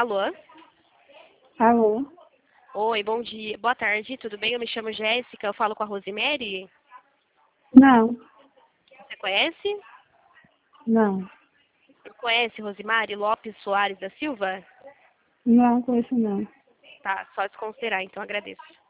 Alô? Alô? Oi, bom dia. Boa tarde, tudo bem? Eu me chamo Jéssica, eu falo com a Rosemary. Não, Você conhece? não. Não conhece Rosemary Lopes Soares da Silva? Não conheço não. Tá, só desconsiderar, então agradeço.